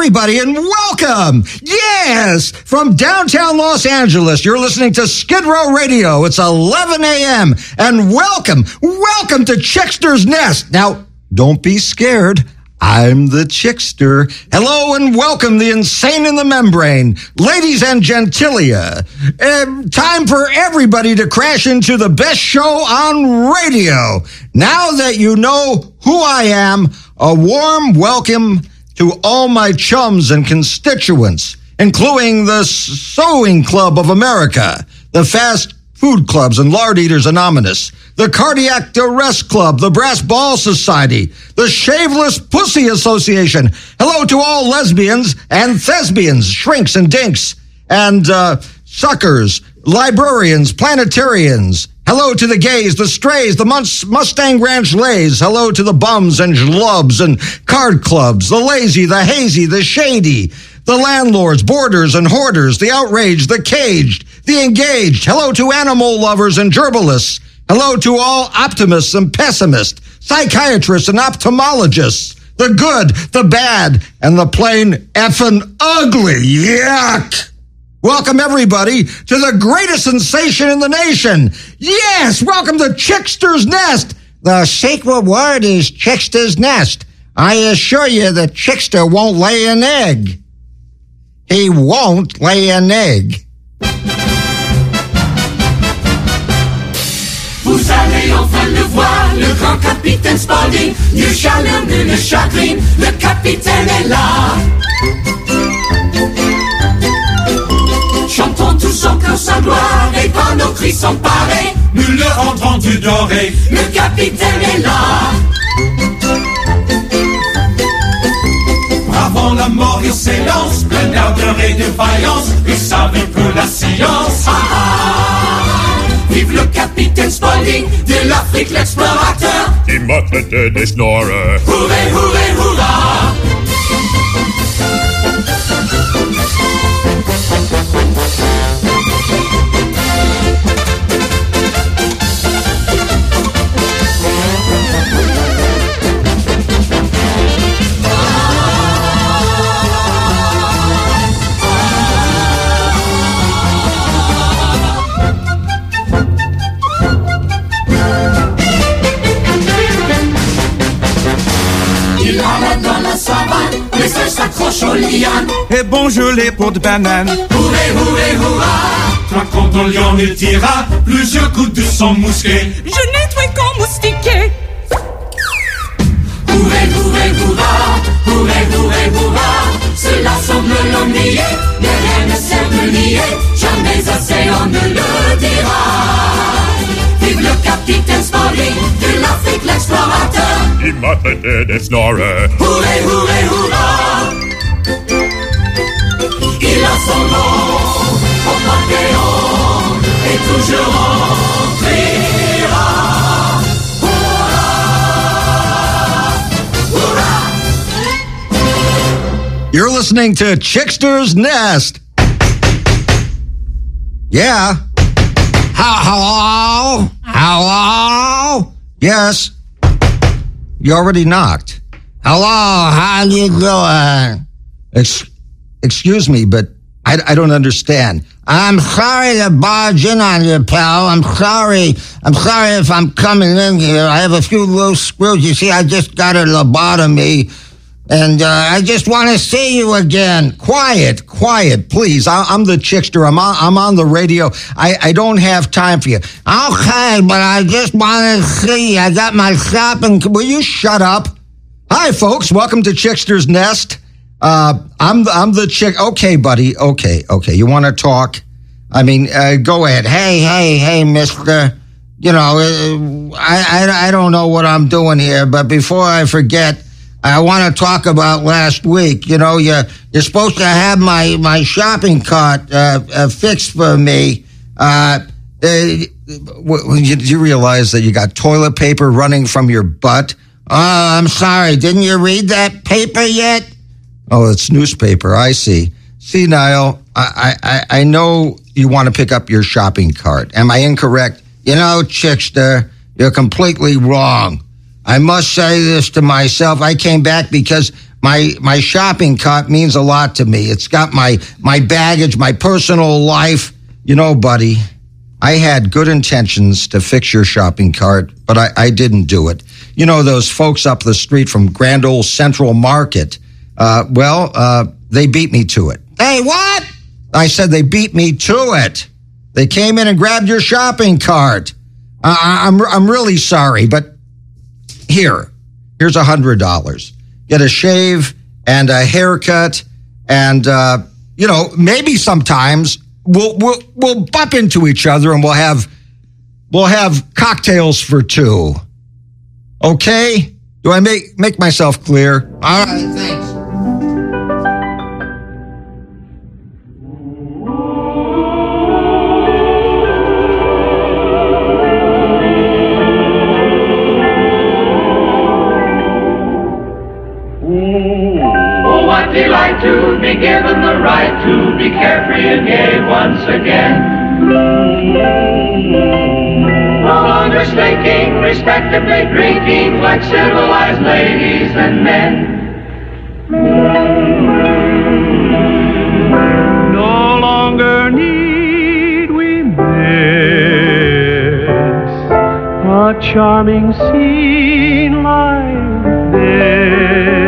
everybody, and welcome. Yes, from downtown Los Angeles, you're listening to Skid Row Radio. It's 11 a.m., and welcome to Chickster's Nest. Now, don't be scared. I'm the Chickster. Hello and welcome, the insane in the membrane. Ladies and gentilia, time for everybody to crash into the best show on radio. Now that you know who I am, a warm welcome to all my chums and constituents, including the Sewing Club of America, the Fast Food Clubs and Lard Eaters Anonymous, the Cardiac Arrest Club, the Brass Ball Society, the Shaveless Pussy Association. Hello to all lesbians and thespians, shrinks and dinks, and suckers, librarians, planetarians. Hello to the gays, the strays, the Mustang Ranch lays. Hello to the bums and schlubs and card clubs, the lazy, the hazy, the shady, the landlords, boarders and hoarders, the outraged, the caged, the engaged. Hello to animal lovers and gerbalists. Hello to all optimists and pessimists, psychiatrists and ophthalmologists, the good, the bad, and the plain effing ugly. Yuck! Welcome, everybody, to the greatest sensation in the nation. Yes, welcome to Chickster's Nest. The secret word is Chickster's Nest. I assure you that Chickster won't lay an egg. He won't lay an egg. Vous allez enfin le voir, le grand capitaine Spaulding. Nul chaleur, nulle chagrine, le capitaine est là. Chantons tous encore sa gloire et par nos cris s'emparer. Nous le rendrons du doré, le capitaine est là. Bravant la mort, il s'élance, plein d'ardeur et de vaillance. Il savait pour la science. Ah, ah. Vive le capitaine Spaulding, de l'Afrique l'explorateur. Die Matete des Snorre. Hurré, hurré, hurrah. S'accroche aux lianes. Et bonjour les pots de banane. Hurré, hurré, hurrah. Traquant dans lion, il tira plusieurs coups de son mousquet. Je n'ai trouvé qu'en moustiquet. Hurré, hurré, hurrah. Hurré, hurré, hurrah. Cela semble l'ennuyer, mais rien ne sert de nier. Jamais assez on ne le dira. Vive le capitaine Spaulding, de l'Afrique l'explorateur. Die Matete des Snorre. Hurré, hurré, hurrah. Il a son nom au Panthéon et toujours on criera. Hurrah, hurrah. You're listening to Chickster's Nest. Yeah. Hello? Hello? Yes. You already knocked. Hello, how you doing? Excuse me, but I don't understand. I'm sorry to barge in on you, pal. I'm sorry if I'm coming in here. I have a few loose screws. You see, I just got a lobotomy, and I just want to see you again. Quiet, please. I'm the Chickster. I'm on the radio. I don't have time for you. Okay, but I just want to see you. I got my shopping. Will you shut up? Hi, folks. Welcome to Chickster's Nest. I'm the chick. Okay, buddy. Okay. You want to talk? I mean, go ahead. Hey, mister. You know, I don't know what I'm doing here, but before I forget, I want to talk about last week. You know, you're supposed to have my shopping cart fixed for me. Did you realize that you got toilet paper running from your butt? Oh, I'm sorry. Didn't you read that paper yet? Oh, it's newspaper. I see. See, Niall, I know you want to pick up your shopping cart. Am I incorrect? You know, Chickster, you're completely wrong. I must say this to myself. I came back because my shopping cart means a lot to me. It's got my baggage, my personal life. You know, buddy, I had good intentions to fix your shopping cart, but I didn't do it. You know, those folks up the street from Grand Ole Central Market, they beat me to it. Hey, what? I said they beat me to it. They came in and grabbed your shopping cart. I'm really sorry, but here's $100. Get a shave and a haircut, and maybe sometimes we'll bump into each other and we'll have cocktails for two. Okay? Do I make myself clear? All right, thanks. Delight to be given the right to be carefree and gay once again. No longer slinking, respectably drinking like civilized ladies and men. No longer need we miss a charming scene like this.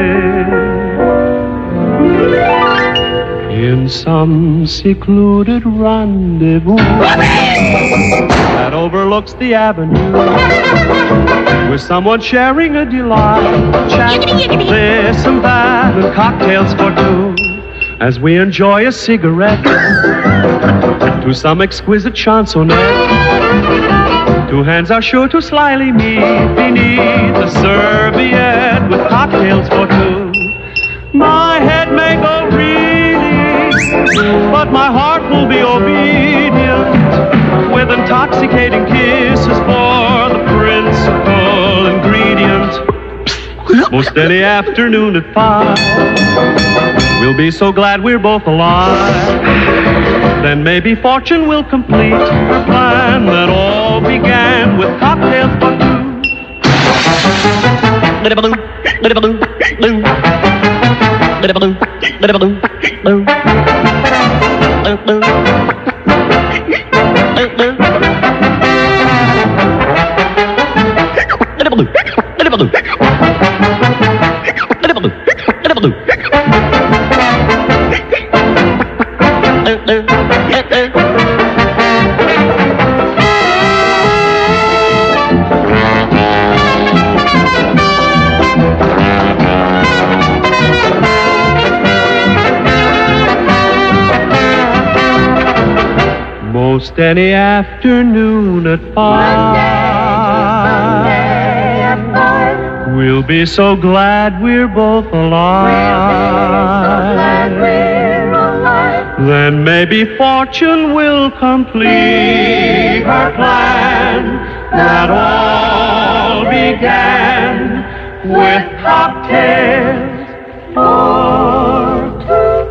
In some secluded rendezvous that overlooks the avenue, with someone sharing a delight, chat this and that, and cocktails for two, as we enjoy a cigarette to some exquisite chansonette. Two hands are sure to slyly meet beneath the serviette with cocktails for two. My head may go reeling, but my heart will be obedient, with intoxicating kisses for the principal ingredient. Most any afternoon at 5, we'll be so glad we're both alive. Then maybe fortune will complete her plan that all began with cocktails for two. Most any afternoon at 5, we'll be so glad we're both alive. Then maybe fortune will complete her plan that all began with cocktails for two.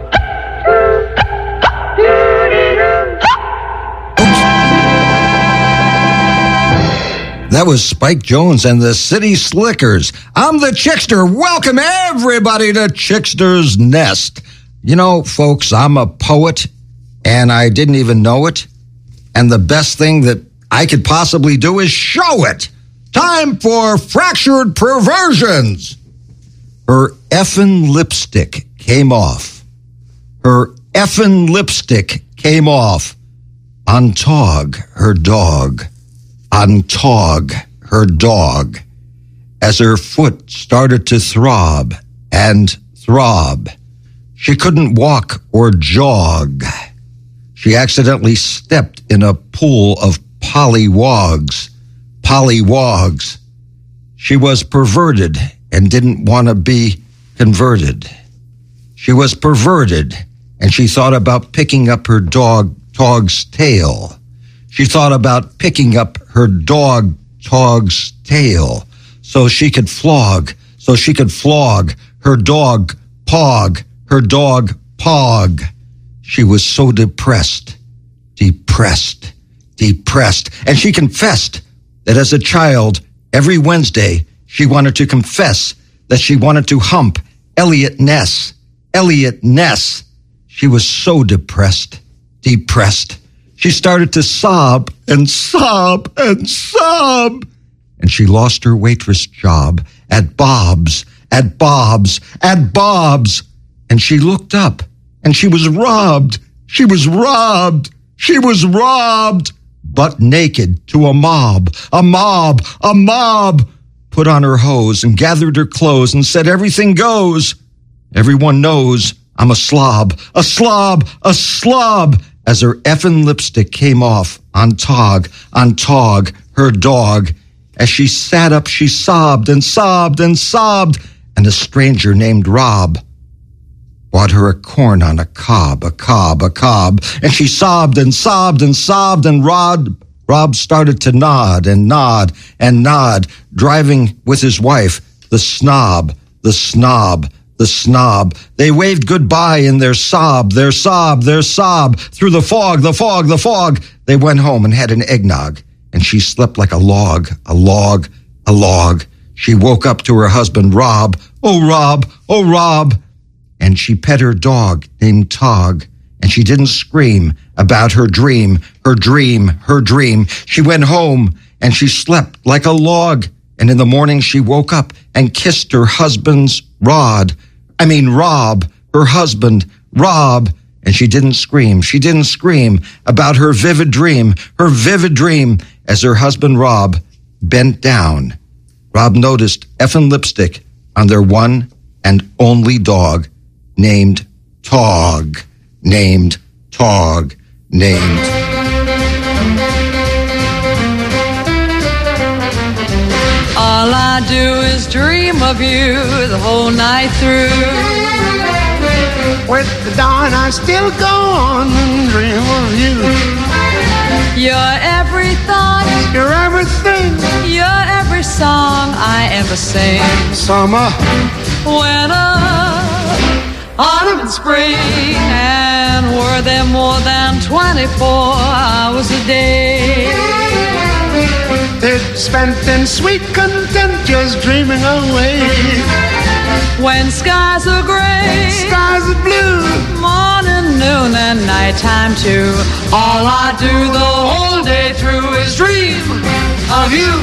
That was Spike Jones and the City Slickers. I'm the Chickster. Welcome everybody to Chickster's Nest. You know, folks, I'm a poet, and I didn't even know it. And the best thing that I could possibly do is show it. Time for Fractured Perversions. Her effing lipstick came off. Her effing lipstick came off on Tog, her dog. On Tog, her dog, as her foot started to throb and throb. She couldn't walk or jog. She accidentally stepped in a pool of pollywogs. Pollywogs. She was perverted and didn't want to be converted. She was perverted, and she thought about picking up her Tog's tail. She thought about picking up her dog, Tog's tail, so she could flog her dog, Pog, her dog, Pog. She was so depressed, and she confessed that as a child, every Wednesday, She wanted to confess that she wanted to hump Elliot Ness. Elliot Ness. She was so depressed. She started to sob and sob and sob. And she lost her waitress job at Bob's. And she looked up and she was robbed. Butt naked to a mob. Put on her hose and gathered her clothes and said, everything goes. Everyone knows I'm a slob. As her effing lipstick came off on Tog, her dog. As she sat up, she sobbed and sobbed and sobbed. And a stranger named Rob bought her a corn on a cob. And she sobbed and sobbed and sobbed. And Rob started to nod, driving with his wife, the snob. They waved goodbye in their sob, through the fog. They went home and had an eggnog, and she slept like a log. She woke up to her husband, Rob. Oh, Rob. And she pet her dog named Tog, and she didn't scream about her dream. She went home and she slept like a log. And in the morning she woke up and kissed her husband's Rob, her husband, Rob. And she didn't scream about her vivid dream as her husband, Rob, bent down. Rob noticed effing lipstick on their one and only dog named Tog. All I do is dream of you the whole night through. With the dawn I still go on and dream of you. You're every thought, You're everything. you're every song I ever sing. Summer, Winter, autumn and spring, and were there more than 24 hours a day? it's spent in sweet content, just dreaming away. When skies are gray, Skies are blue. morning, noon, and nighttime too. All I do the whole day through is dream of you.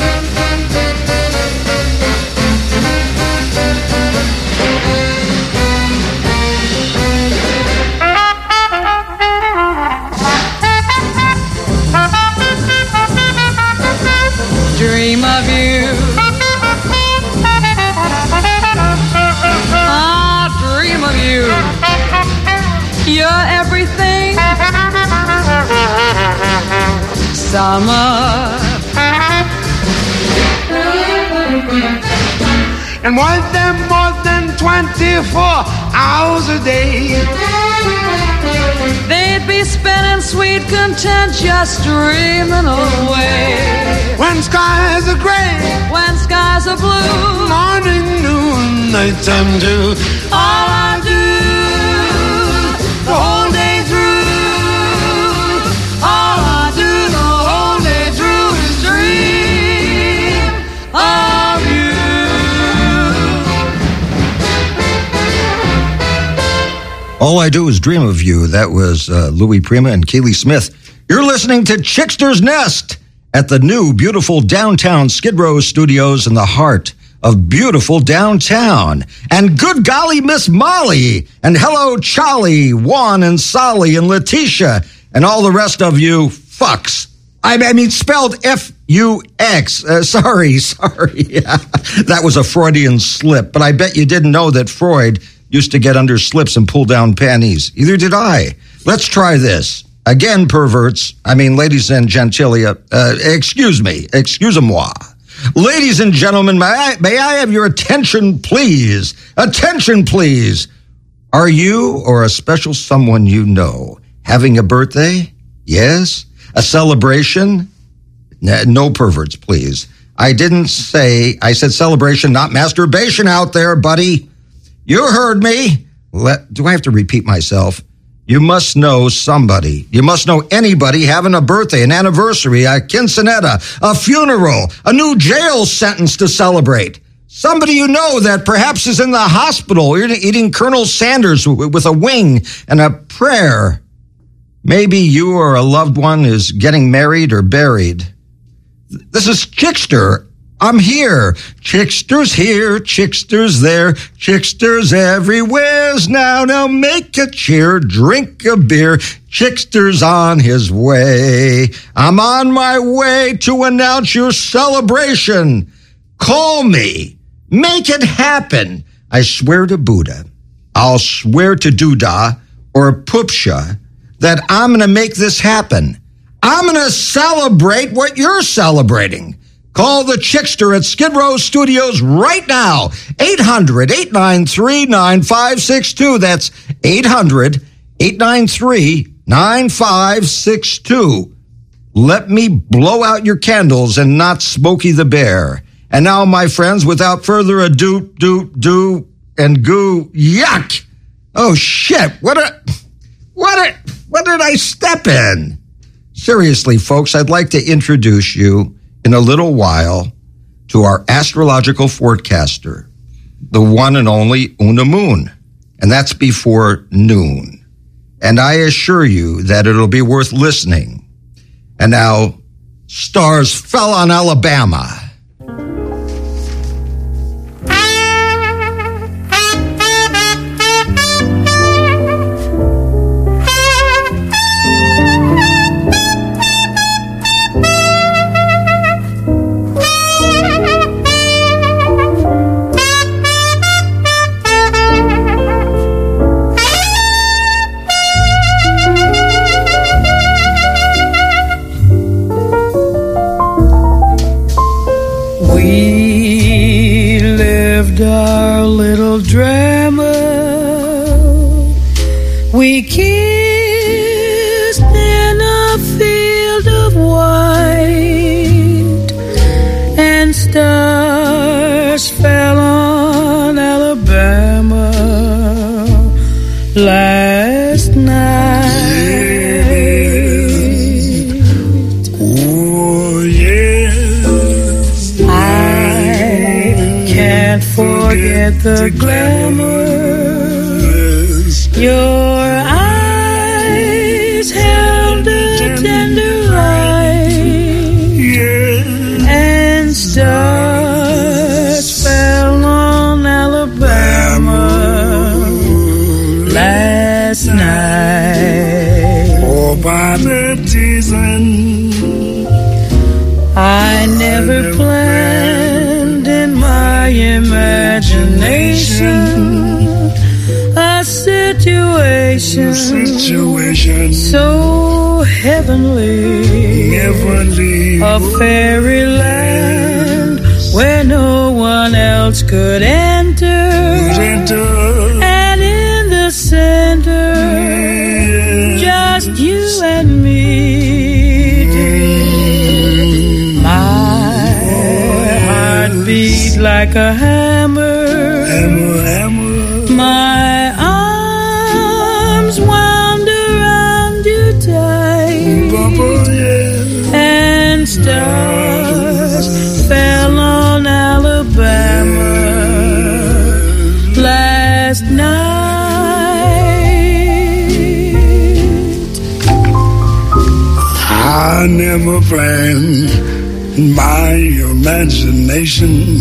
Dream of you. I dream of you. You're everything. Summer. And was there more than 24 hours a day? They'd be spinning sweet content, just dreaming away. When skies are gray, When skies are blue, morning, noon, nighttime too. all I do the whole day through, all I do the whole day through is dream of you. All I Do Is Dream of You. That was Louis Prima and Keely Smith. You're listening to Chickster's Nest at the new, beautiful downtown Skid Row studios in the heart of beautiful downtown. And good golly, Miss Molly. And hello, Charlie, Juan, and Solly, and Letitia, and all the rest of you fucks. I mean, spelled F-U-X. Sorry. That was a Freudian slip, but I bet you didn't know that Freud used to get under slips and pull down panties. Either did I. Let's try this. Again, perverts. I mean, ladies and gentilia. Excuse-moi. Ladies and gentlemen, may I have your attention, please? Attention, please. Are you or a special someone you know having a birthday? Yes? A celebration? No perverts, please. I said celebration, not masturbation out there, buddy. You heard me. Do I have to repeat myself? You must know somebody. You must know anybody having a birthday, an anniversary, a quinceanera, a funeral, a new jail sentence to celebrate. Somebody you know that perhaps is in the hospital eating Colonel Sanders with a wing and a prayer. Maybe you or a loved one is getting married or buried. This is Chickster. I'm here. Chickster's here, Chickster's there, Chickster's everywhere's now make a cheer, drink a beer, Chickster's on his way. I'm on my way to announce your celebration. Call me. Make it happen. I swear to Buddha, I'll swear to Doodah or Pupsha that I'm going to make this happen. I'm going to celebrate what you're celebrating. Call the Chickster at Skid Row Studios right now. 800-893-9562. That's 800-893-9562. Let me blow out your candles and not Smokey the Bear. And now, my friends, without further ado, do, and goo, yuck. Oh, shit. What did I step in? Seriously, folks, I'd like to introduce you in a little while to our astrological forecaster, the one and only Una Moon. And that's before noon. And I assure you that it'll be worth listening. And now, stars fell on Alabama. Our little drama, we kissed in a field of white, and stars fell on Alabama last night. Oh, yes. I can't forget the glamour your eyes held a tender light, and stars fell on Alabama last night. Oh, by the season, I never planned in my imagination a situation so heavenly, a fairyland where no one else could enter, and in the center, just you and me. My heart beat like a hammer, my arms wound around you tight, and stars fell on Alabama last night. I never planned in my imagination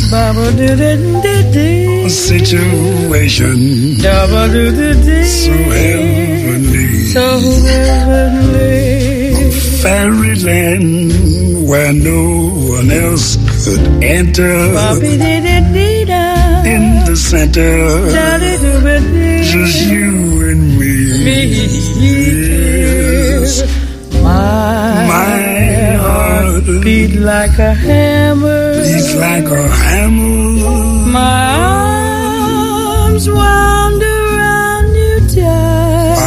a situation so heavenly, a fairyland where no one else could enter, in the center, just you and me. Yes. My heart beat like a hammer, my arms wound around you tight,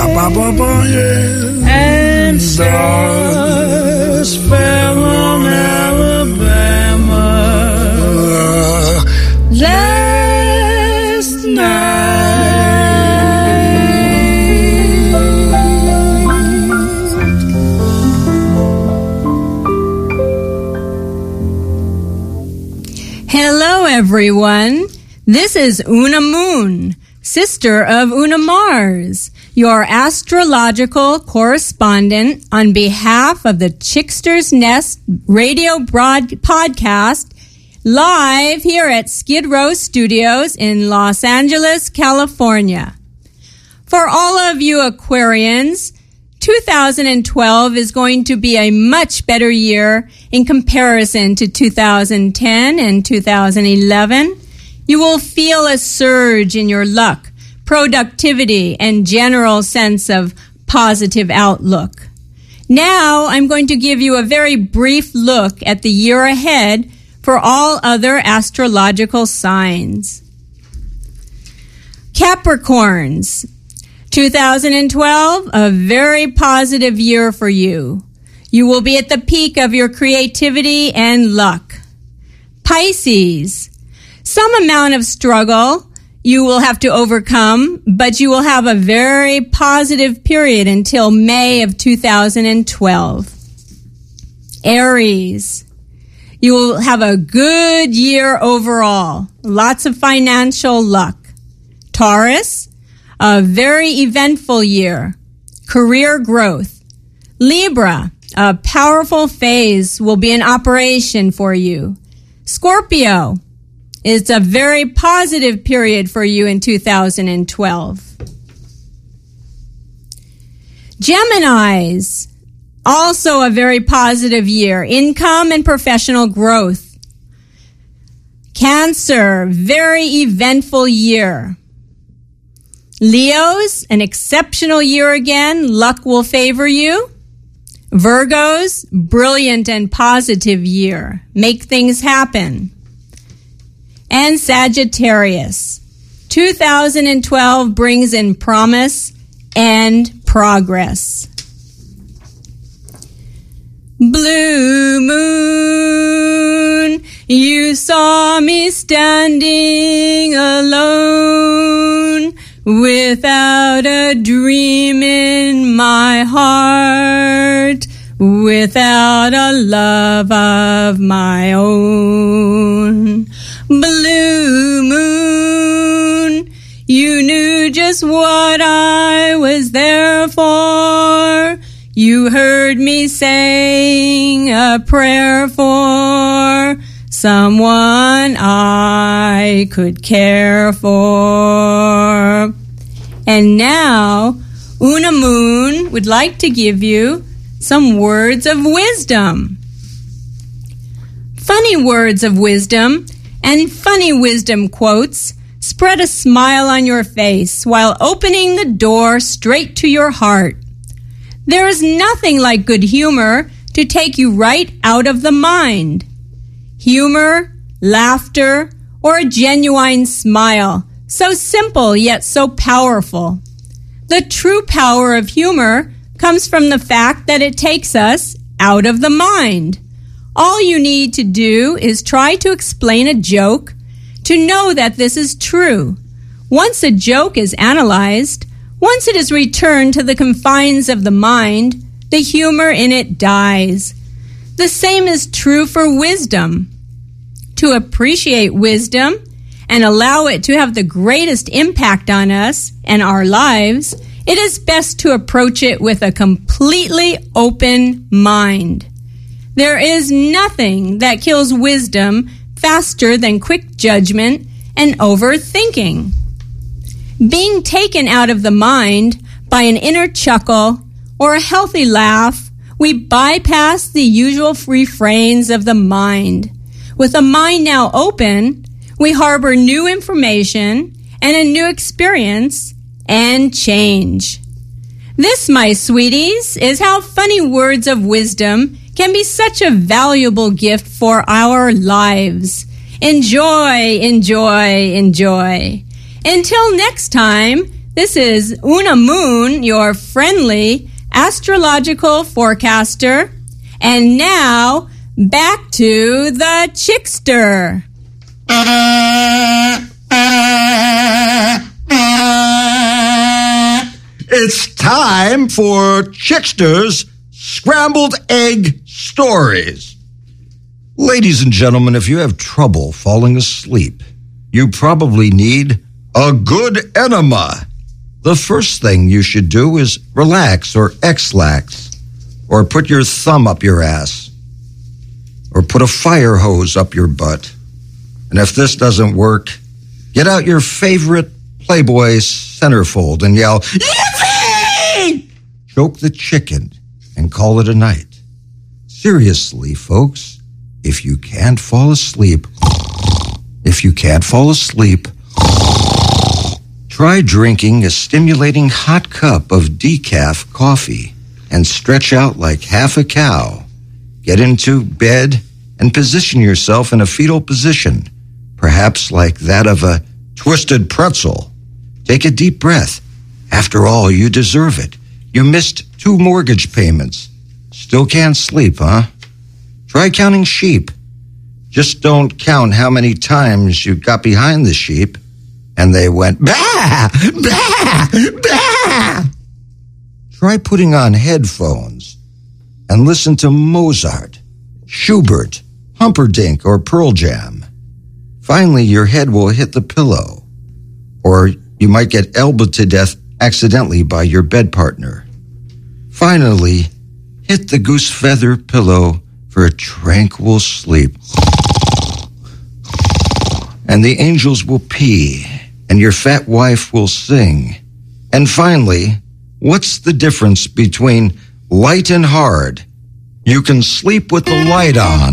and stars fell on Alabama last night. everyone. This is Una Moon, sister of Una Mars, your astrological correspondent on behalf of the Chickster's Nest radio podcast, live here at Skid Row Studios in Los Angeles, California. For all of you Aquarians, 2012 is going to be a much better year in comparison to 2010 and 2011. You will feel a surge in your luck, productivity, and general sense of positive outlook. Now, I'm going to give you a very brief look at the year ahead for all other astrological signs. Capricorns, 2012, a very positive year for you. You will be at the peak of your creativity and luck. Pisces, some amount of struggle you will have to overcome, but you will have a very positive period until May of 2012. Aries, you will have a good year overall. Lots of financial luck. Taurus, a very eventful year. Career growth. Libra, a powerful phase will be in operation for you. Scorpio, it's a very positive period for you in 2012. Geminis, also a very positive year. Income and professional growth. Cancer, very eventful year. Leos, an exceptional year again. Luck will favor you. Virgos, brilliant and positive year. Make things happen. And Sagittarius, 2012 brings in promise and progress. Blue moon, you saw me standing alone, without a dream in my heart, without a love of my own. Blue moon, you knew just what I was there for. You heard me saying a prayer for someone I could care for. And now, Una Moon would like to give you some words of wisdom. Funny words of wisdom and funny wisdom quotes spread a smile on your face while opening the door straight to your heart. There is nothing like good humor to take you right out of the mind. Humor, laughter, or a genuine smile, so simple yet so powerful. The true power of humor comes from the fact that it takes us out of the mind. All you need to do is try to explain a joke to know that this is true. Once a joke is analyzed, once it is returned to the confines of the mind, the humor in it dies. The same is true for wisdom. To appreciate wisdom and allow it to have the greatest impact on us and our lives, it is best to approach it with a completely open mind. There is nothing that kills wisdom faster than quick judgment and overthinking. Being taken out of the mind by an inner chuckle or a healthy laugh, we bypass the usual refrains of the mind. With a mind now open, we harbor new information and a new experience and change. This, my sweeties, is how funny words of wisdom can be such a valuable gift for our lives. Enjoy, enjoy, enjoy. Until next time, this is Una Moon, your friendly astrological forecaster. And now, back to the Chickster. It's time for Chickster's Scrambled Egg Stories. Ladies and gentlemen, if you have trouble falling asleep, you probably need a good enema. The first thing you should do is relax or X-lax, or put your thumb up your ass, or put a fire hose up your butt. And if this doesn't work, get out your favorite Playboy centerfold and yell, "Yippee!" Choke the chicken and call it a night. Seriously, folks. If you can't fall asleep, try drinking a stimulating hot cup of decaf coffee and stretch out like half a cow. Get into bed and position yourself in a fetal position, perhaps like that of a twisted pretzel. Take a deep breath. After all, you deserve it. You missed 2 mortgage payments. Still can't sleep, huh? Try counting sheep. Just don't count how many times you got behind the sheep and they went, bah, bah, bah. Try putting on headphones and listen to Mozart, Schubert, Humperdinck, or Pearl Jam. Finally, your head will hit the pillow, or you might get elbowed to death accidentally by your bed partner. Finally, hit the goose feather pillow for a tranquil sleep. And the angels will pee, and your fat wife will sing. And finally, what's the difference between light and hard? You can sleep with the light on.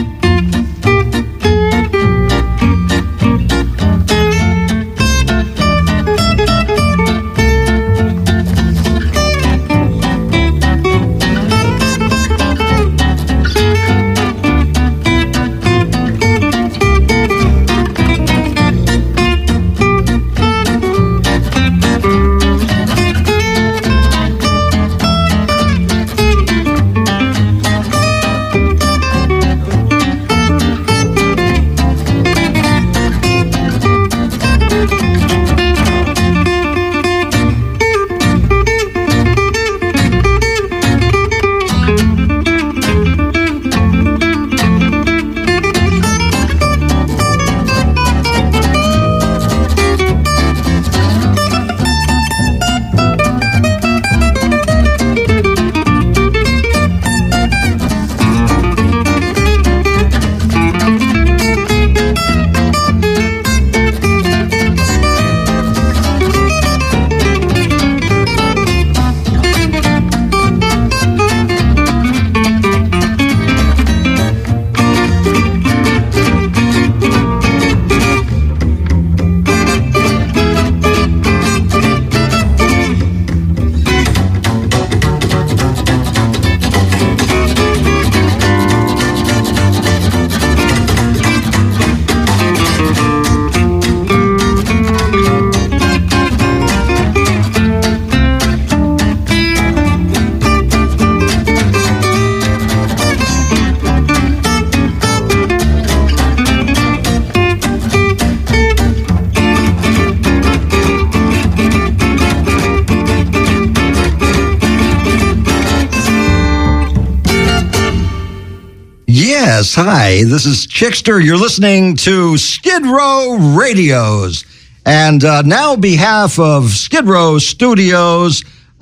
Yes, hi, this is Chickster. You're listening to Skid Row Radios. And now on behalf of Skid Row Studios,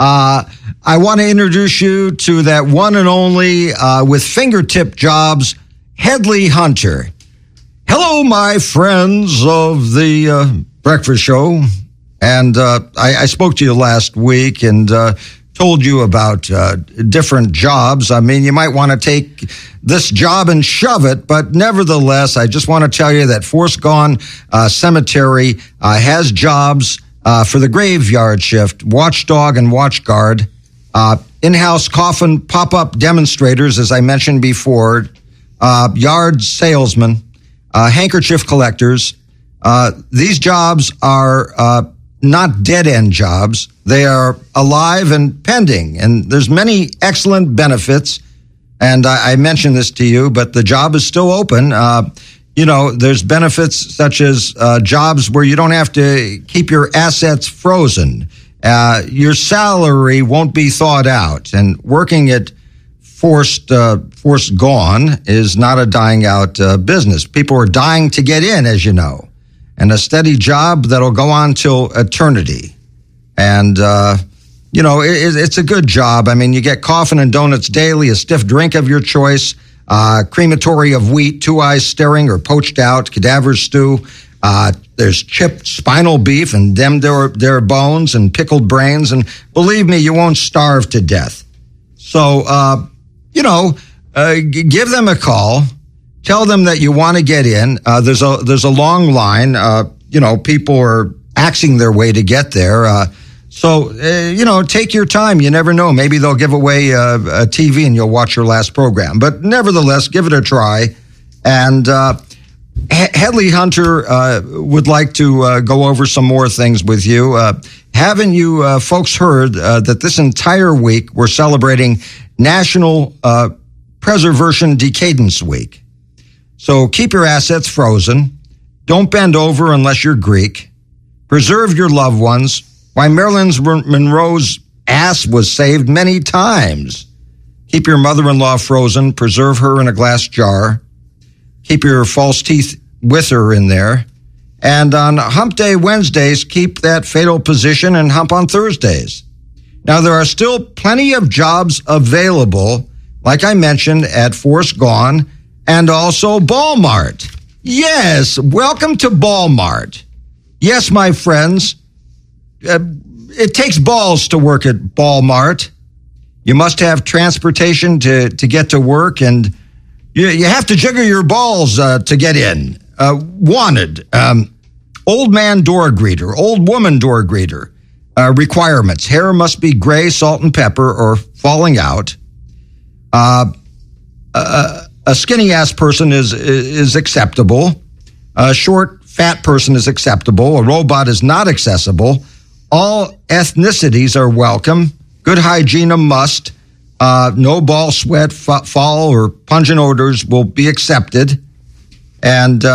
I want to introduce you to that one and only, with fingertip jobs, Hedley Hunter. Hello, my friends of the breakfast show. And I spoke to you last week and told you about different jobs. I mean, you might want to take this job and shove it, but nevertheless, I just want to tell you that Forest Gone Cemetery has jobs for the graveyard shift, watchdog and watchguard, in-house coffin pop-up demonstrators, as I mentioned before, yard salesmen, handkerchief collectors. These jobs are not dead-end jobs. They are alive and pending, and there's many excellent benefits. And I mentioned this to you, but the job is still open. There's benefits such as jobs where you don't have to keep your assets frozen. Your salary won't be thawed out. And working at forced gone is not a dying out business. People are dying to get in, as you know, and a steady job that'll go on till eternity. And, it's a good job. I mean, you get coffin and donuts daily, a stiff drink of your choice, crematory of wheat, 2 eyes staring or poached out, cadaver stew. There's chipped spinal beef and their bones and pickled brains. And believe me, you won't starve to death. So, give them a call. Tell them that you want to get in. There's a long line. People are axing their way to get there. So, take your time. You never know. Maybe they'll give away a TV and you'll watch your last program. But nevertheless, give it a try. And Hedley Hunter would like to go over some more things with you. Haven't you folks heard that this entire week we're celebrating National Preservation Decadence Week? So keep your assets frozen. Don't bend over unless you're Greek. Preserve your loved ones. Why, Marilyn Monroe's ass was saved many times. Keep your mother-in-law frozen. Preserve her in a glass jar. Keep your false teeth with her in there. And on Hump Day Wednesdays, keep that fatal position and hump on Thursdays. Now, there are still plenty of jobs available, like I mentioned, at Forrest Gone and also Ball-Mart. Yes, welcome to Ball-Mart. Yes, my friends, it takes balls to work at Ball-Mart. You must have transportation to get to work, and you have to jiggle your balls to get in. Wanted, old man door greeter, old woman door greeter. Requirements: hair must be gray, salt and pepper, or falling out. A skinny ass person is acceptable. A short, fat person is acceptable. A robot is not accessible. All ethnicities are welcome. Good hygiene a must. No ball, sweat, fall, or pungent odors will be accepted. And,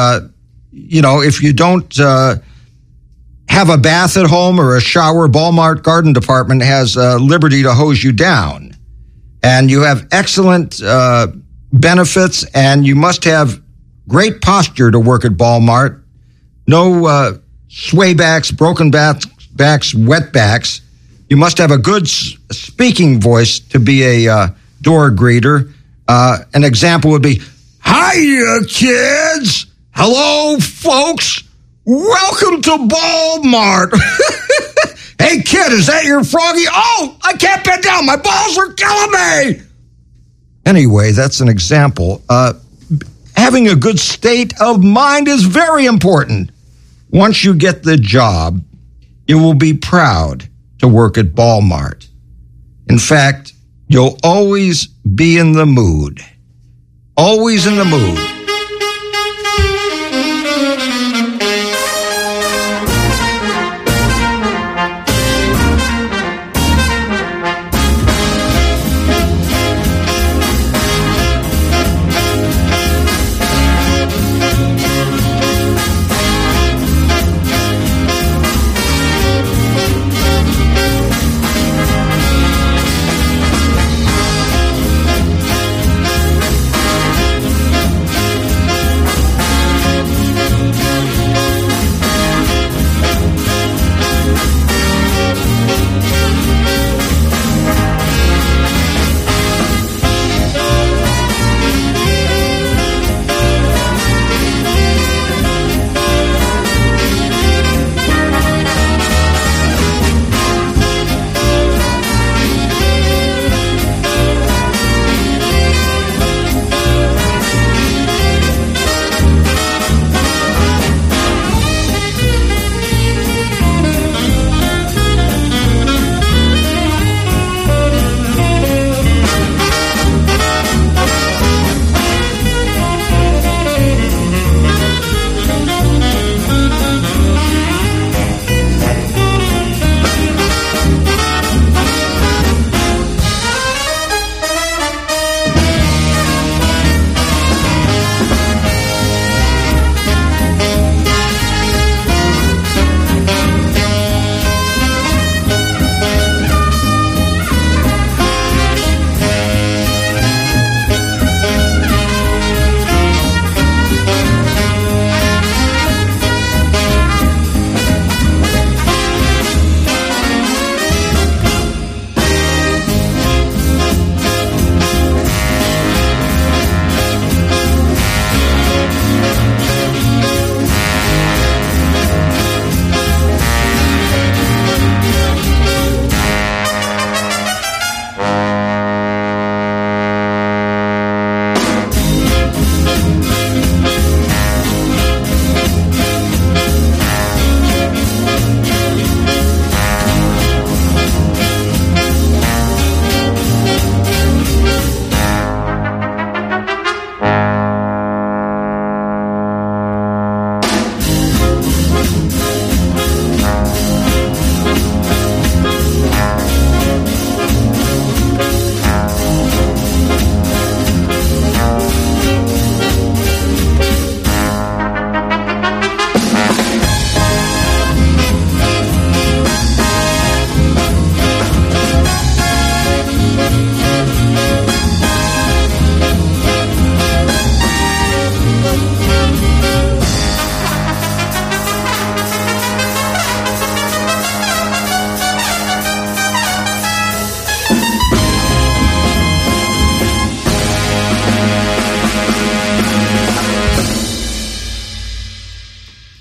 if you don't have a bath at home or a shower, Ball-Mart Garden Department has liberty to hose you down. And you have excellent benefits, and you must have great posture to work at Ball-Mart. No swaybacks, broken backs, wetbacks. You must have a good speaking voice to be a door greeter. An example would be, "Hiya, kids! Hello, folks! Welcome to Ball-Mart! Hey, kid, is that your froggy? Oh, I can't bend down. My balls are killing me!" Anyway, that's an example. Having a good state of mind is very important. Once you get the job, you will be proud to work at Ball-Mart. In fact, you'll always be in the mood. Always in the mood.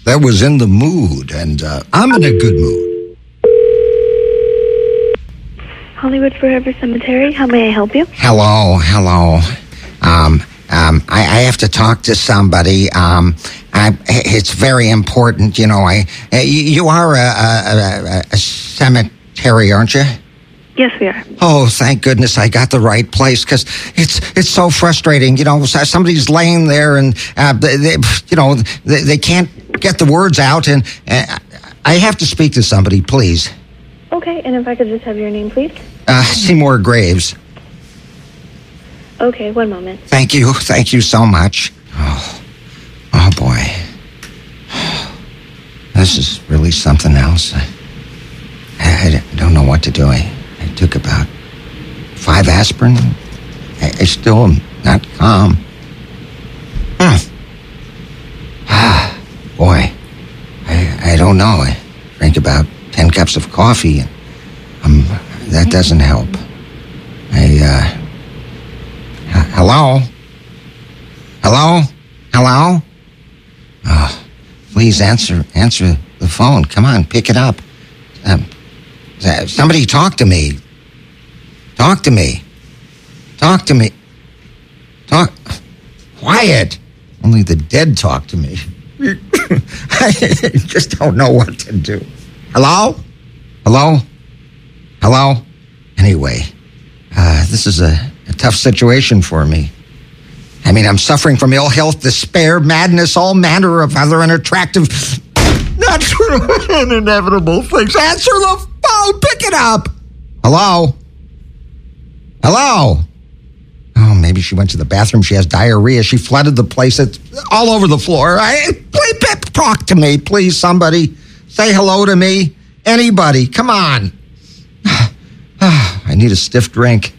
that was in the mood, and I'm in a good mood. Hollywood Forever Cemetery, how may I help you? Hello. I have to talk to somebody. It's very important, you know. You are a cemetery, aren't you? Yes, we are. Oh, thank goodness I got the right place, because it's so frustrating. You know, somebody's laying there and they can't get the words out, and I have to speak to somebody, please. Okay, and if I could just have your name, please? Seymour Graves. Okay, one moment. Thank you so much. Oh boy, this is really something else. I don't know what to do. I took about 5 aspirin. I still am not calm. Boy, I don't know. I drank about 10 cups of coffee, and that doesn't help. Hello? Oh, please answer the phone. Come on, pick it up. Somebody talk to me. Talk. Quiet. Only the dead talk to me. I just don't know what to do. Hello? Anyway, this is a tough situation for me. I mean, I'm suffering from ill health, despair, madness, all manner of other unattractive, natural and inevitable things. Answer the phone. Pick it up. Hello? Oh, maybe she went to the bathroom. She has diarrhea. She flooded the place. It's all over the floor. Please talk to me, please, somebody. Say hello to me. Anybody. Come on. I need a stiff drink.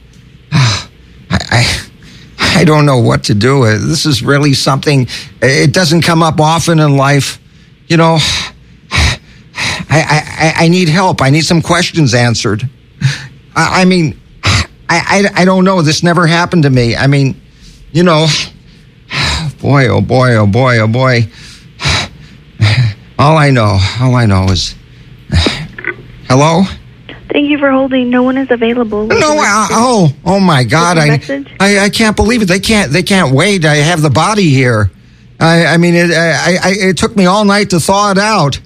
I don't know what to do. This is really something. It doesn't come up often in life. You know, I need help. I need some questions answered. I mean, I don't know. This never happened to me. I mean, you know, boy. All I know is, hello? Thank you for holding. No one is available. No, oh my God! I can't believe it. They can't wait. I have the body here. I mean, it took me all night to thaw it out.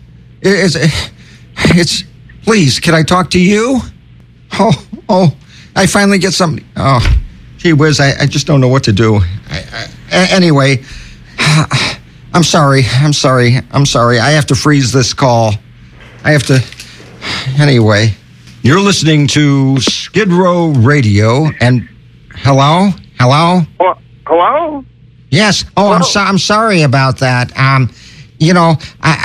It's. Please, can I talk to you? Oh, I finally get somebody. Oh, gee whiz! I just don't know what to do. Anyway, I'm sorry. I have to freeze this call. I have to. Anyway. You're listening to Skid Row Radio, and hello? Hello? Yes. Oh, hello? I'm sorry about that. You know,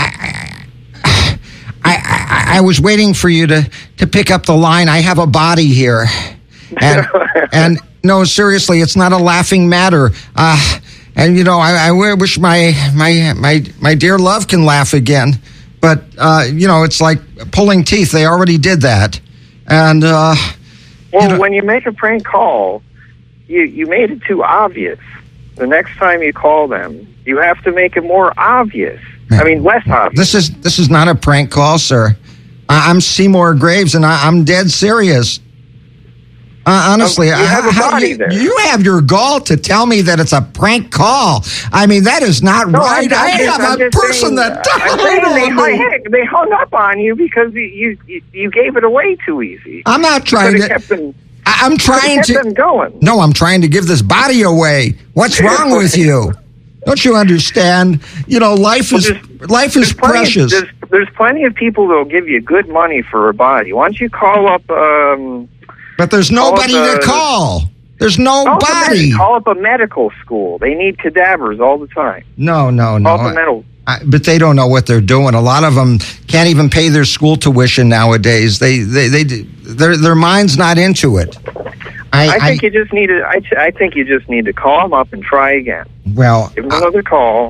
I was waiting for you to pick up the line. I have a body here, and no, seriously, it's not a laughing matter. And you know, I wish my dear love can laugh again, but you know, it's like pulling teeth. They already did that. And, when you make a prank call, you made it too obvious. The next time you call them, you have to make it more obvious. I mean, less obvious. This is not a prank call, sir. I'm Seymour Graves, and I'm dead serious. Honestly, you have a body there. You have your gall to tell me that it's a prank call. I mean, that is not right. I have a person that died on me. They hung up on you because you gave it away too easy. I'm not trying to. I'm trying to. Them going. No, I'm trying to give this body away. What's wrong with you? Don't you understand? You know, life is precious. There's plenty of people that will give you good money for a body. Why don't you call up? But there's nobody to call. There's nobody. Call up a medical school. They need cadavers all the time. No. But they don't know what they're doing. A lot of them can't even pay their school tuition nowadays. Their mind's not into it. I think you just need to call them up and try again. Well, give them another call.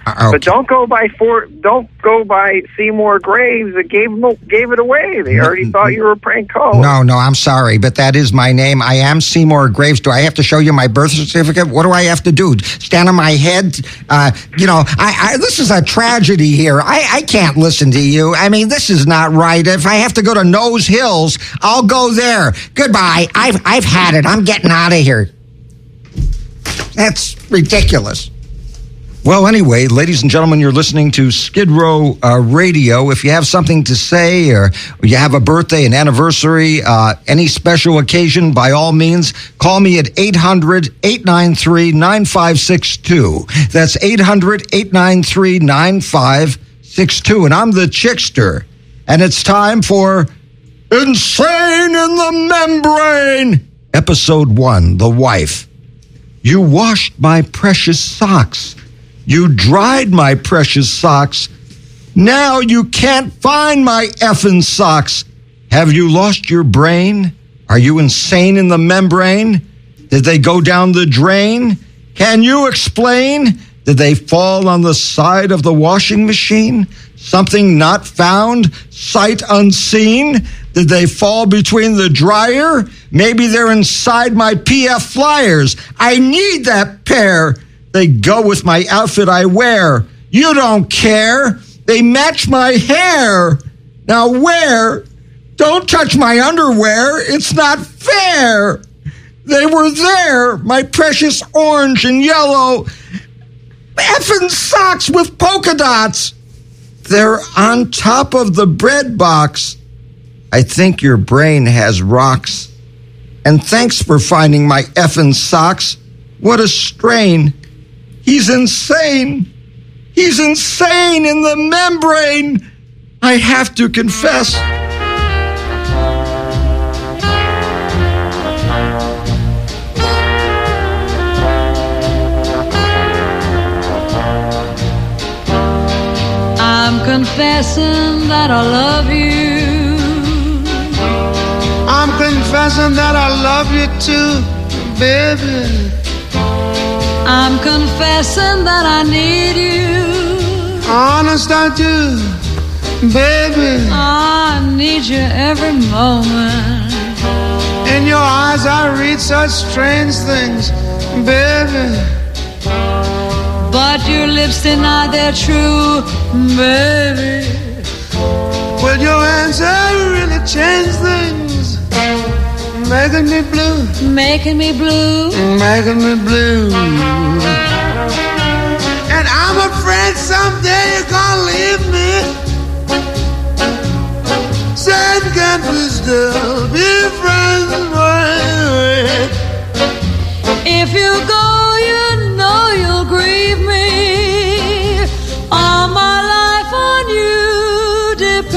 Okay. But don't go by Seymour Graves that gave it away. They already thought you were a prank call. No, I'm sorry, but that is my name. I am Seymour Graves. Do I have to show you my birth certificate? What do I have to do? Stand on my head? This is a tragedy here. I can't listen to you. I mean, this is not right. If I have to go to Nose Hills, I'll go there. Goodbye. I've had it. I'm getting out of here. That's ridiculous. Well, anyway, ladies and gentlemen, you're listening to Skid Row Radio. If you have something to say or you have a birthday, an anniversary, any special occasion, by all means, call me at 800-893-9562. That's 800-893-9562. And I'm the Chickster. And it's time for Insane in the Membrane. Episode 1, The Wife. You washed my precious socks. You dried my precious socks. Now you can't find my effing socks. Have you lost your brain? Are you insane in the membrane? Did they go down the drain? Can you explain? Did they fall on the side of the washing machine? Something not found, sight unseen? Did they fall between the dryer? Maybe they're inside my PF Flyers. I need that pair. They go with my outfit I wear. You don't care. They match my hair. Now where? Don't touch my underwear. It's not fair. They were there, my precious orange and yellow effing socks with polka dots. They're on top of the bread box. I think your brain has rocks. And thanks for finding my effing socks. What a strain. He's insane. He's insane in the membrane. I have to confess. I'm confessing that I love you. I'm confessing that I love you too, baby. I'm confessing that I need you. Honest I do, baby. I need you every moment. In your eyes I read such strange things, baby. But your lips deny they're true, baby. With your answer really change things. Making me blue. Making me blue. Making me blue. And I'm afraid someday you're gonna leave me. Said can't we still be friends? If you go, you know you'll grieve me. All my life on you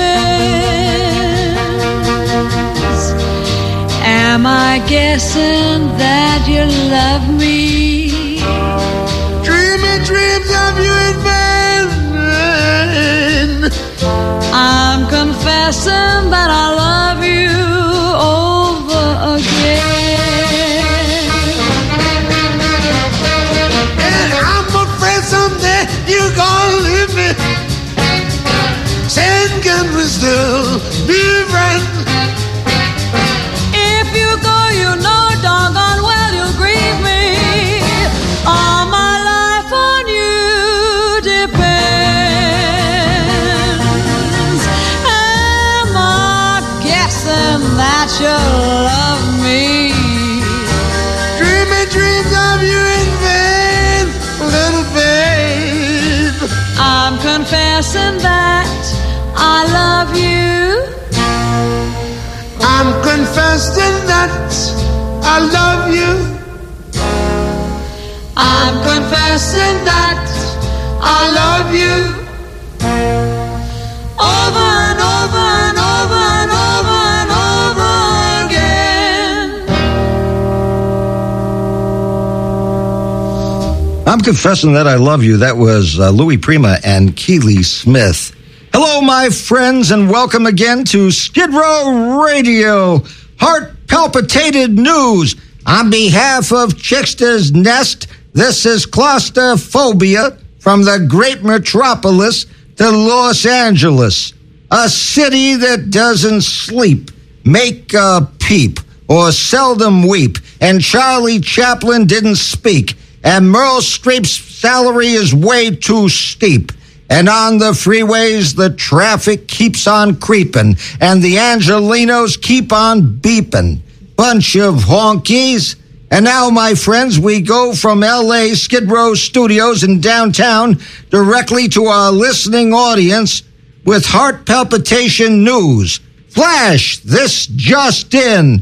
depends. Am I guessing that you love me? Dreaming dreams of you in vain. I'm confessing that I love you over again. And I'm afraid someday you're gonna leave me. Saying can we still be friends? If you go, you know doggone well you'll grieve me. All my life on you depends. Am I guessing that you love me? Dreaming dreams of you in vain, little babe. I'm confessing that I love you. I'm confessing that I love you. I'm confessing that I love you. Over and over and over and over and over again. I'm confessing that I love you. That was Louis Prima and Keely Smith. Hello, my friends, and welcome again to Skid Row Radio. Heart palpitated news. On behalf of Chickster's Nest, this is claustrophobia from the great metropolis to Los Angeles, a city that doesn't sleep, make a peep, or seldom weep, and Charlie Chaplin didn't speak, and Meryl Streep's salary is way too steep. And on the freeways, the traffic keeps on creeping, and the Angelinos keep on beeping. Bunch of honkies. And now, my friends, we go from L.A. Skid Row Studios in downtown directly to our listening audience with heart palpitation news. Flash, this just in.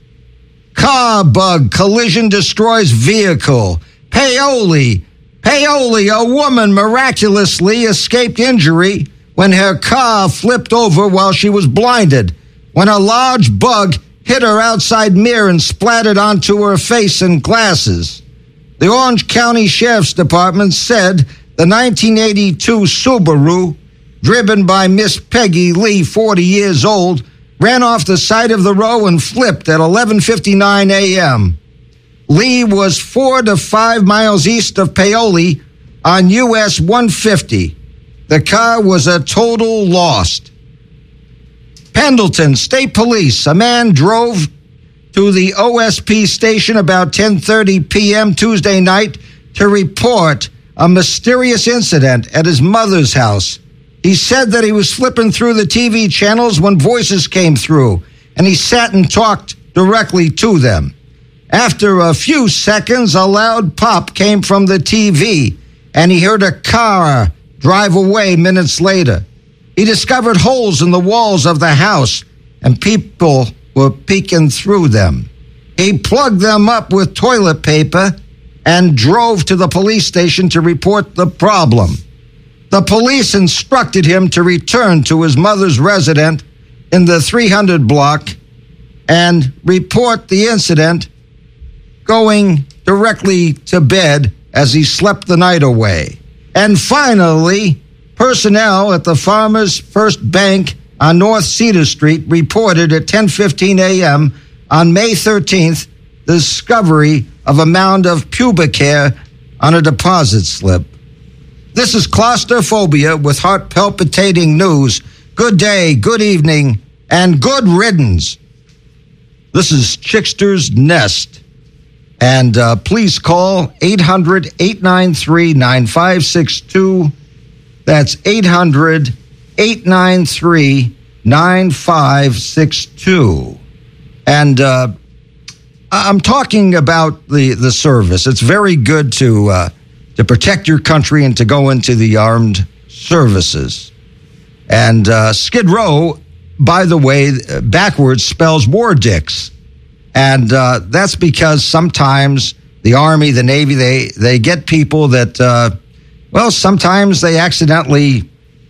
Car bug, collision destroys vehicle. Paoli, a woman miraculously escaped injury when her car flipped over while she was blinded, when a large bug hit her outside mirror and splattered onto her face and glasses. The Orange County Sheriff's Department said the 1982 Subaru, driven by Miss Peggy Lee, 40 years old, ran off the side of the road and flipped at 11:59 a.m. Lee was 4 to 5 miles east of Paoli on US 150. The car was a total loss. Pendleton State Police, a man drove to the OSP station about 10:30 p.m. Tuesday night to report a mysterious incident at his mother's house. He said that he was flipping through the TV channels when voices came through, and he sat and talked directly to them. After a few seconds, a loud pop came from the TV, and he heard a car drive away minutes later. He discovered holes in the walls of the house, and people were peeking through them. He plugged them up with toilet paper and drove to the police station to report the problem. The police instructed him to return to his mother's residence in the 300 block and report the incident, going directly to bed as he slept the night away. And finally, personnel at the Farmers First Bank on North Cedar Street reported at 10:15 a.m. on May 13th the discovery of a mound of pubic hair on a deposit slip. This is Claustrophobia with heart palpitating news. Good day, good evening, and good riddance. This is Chickster's Nest. And please call 800-893-9562. That's 800-893-9562. And I'm talking about the service. It's very good to protect your country and to go into the armed services. And Skid Row, by the way, backwards spells war dicks. And that's because sometimes the Army, the Navy, they get people that, sometimes they accidentally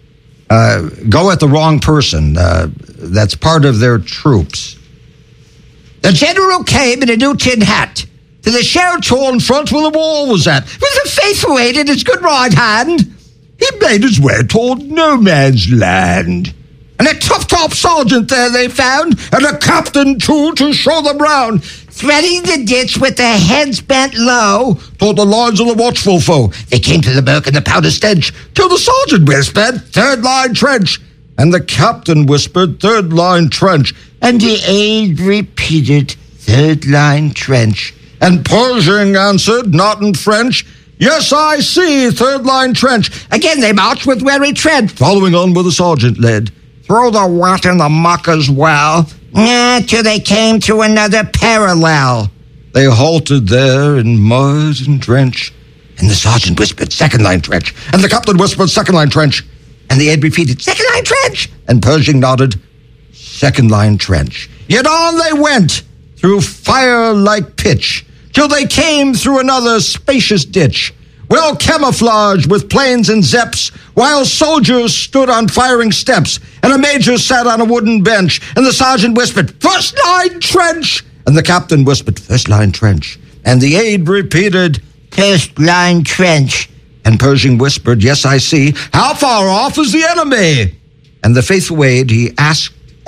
go at the wrong person. That's part of their troops. The general came in a new tin hat to the Sheriff's Hall in front where the wall was at, with a faithful aid in his good right hand. He made his way toward no man's land. And a top sergeant there they found, and a captain, too, to show them round, threading the ditch with their heads bent low toward the lines of the watchful foe. They came to the murk and the powder stench, till the sergeant whispered, "Third line trench," and the captain whispered, "Third line trench," and the aide repeated, "Third line trench," and Pershing answered, not in French, "Yes, I see, third line trench." Again they marched with wary tread, following on where the sergeant led, through the wet and the muck as well, till they came to another parallel. They halted there in mud and drench, and the sergeant whispered, "Second line trench," and the captain whispered, "Second line trench," and the aide repeated, "Second line trench," and Pershing nodded, "Second line trench." Yet on they went, through fire like pitch, till they came through another spacious ditch, well camouflaged with planes and Zeps, while soldiers stood on firing steps, and a major sat on a wooden bench, and the sergeant whispered, "First line trench," and the captain whispered, "First line trench," and the aide repeated, "First line trench," and Pershing whispered, "Yes, I see. How far off is the enemy?" And the faithful aide, he asked,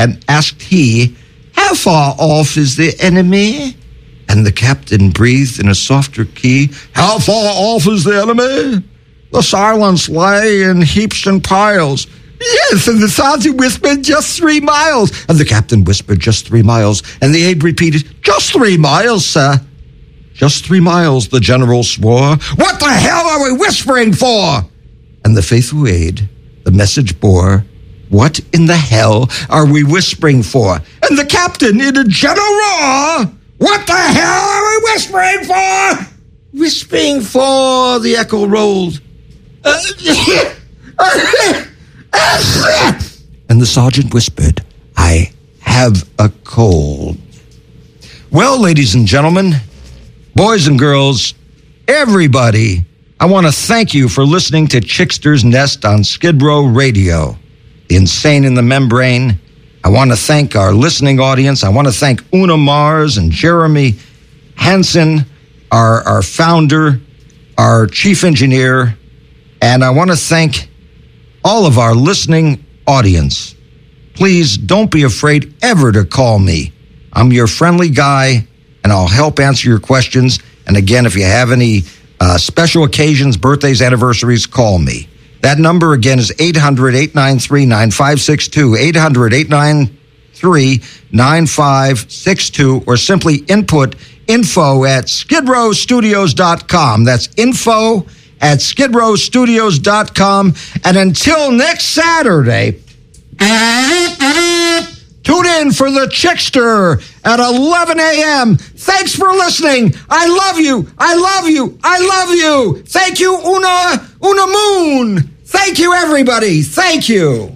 "How far off is the enemy?" And the captain breathed in a softer key, "How far off is the enemy?" The silence lay in heaps and piles. Yes, and the sergeant whispered, just 3 miles. And the captain whispered, just 3 miles. And the aide repeated, just 3 miles, sir. Just 3 miles, the general swore. What the hell are we whispering for? And the faithful aide, the message bore, what in the hell are we whispering for? And the captain, in a general roar, what the hell are we whispering for? Whispering for, the echo rolled. And the sergeant whispered, I have a cold. Well, ladies and gentlemen, boys and girls, everybody, I want to thank you for listening to Chickster's Nest on Skid Row Radio. The Insane in the Membrane. I want to thank our listening audience. I want to thank Una Mars and Jeremy Hansen, our founder, our chief engineer, and I want to thank all of our listening audience. Please don't be afraid ever to call me. I'm your friendly guy, and I'll help answer your questions. And again, if you have any special occasions, birthdays, anniversaries, call me. That number again is 800-893-9562, 800-893-9562, or simply input info@skidrowstudios.com. That's info@skidrowstudios.com. And until next Saturday, tune in for the Chickster at 11 a.m. Thanks for listening. I love you. I love you. I love you. Thank you, Una Moon. Thank you, everybody. Thank you.